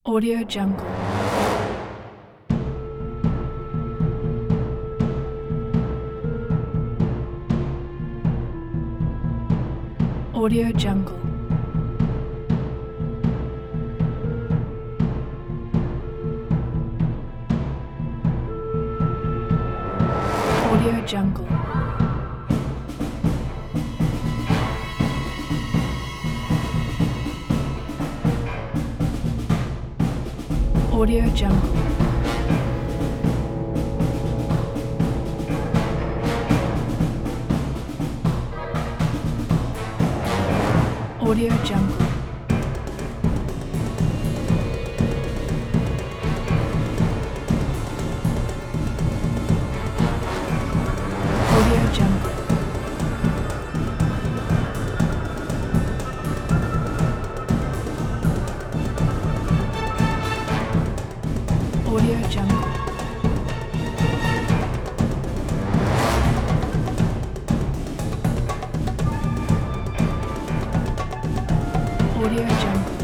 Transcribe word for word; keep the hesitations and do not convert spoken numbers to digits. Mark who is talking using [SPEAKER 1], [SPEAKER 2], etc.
[SPEAKER 1] Audio Jungle. Audio Jungle. Audio Jungle. Audio Jungle. Audio Jungle. Audio Jungle. Audio Jungle. Audio Jungle.